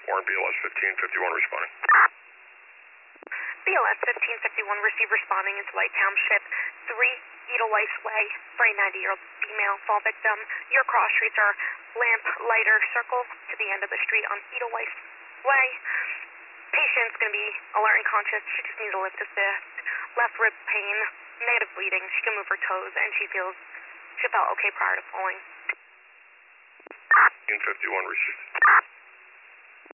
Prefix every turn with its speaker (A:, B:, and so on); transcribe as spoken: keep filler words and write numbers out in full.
A: Warren B L S fifteen fifty-one responding.
B: B L S fifteen fifty-one, receive responding into Light Township three, Edelweiss Way, for a ninety-year-old female fall victim. Your cross streets are Lamp, Lighter, Circle to the end of the street on Edelweiss Way. Patient's going to be alert and conscious. She just needs a lift assist. Left rib pain, negative bleeding. She can move her toes, and she feels she felt okay prior to falling.
A: fifteen fifty-one received.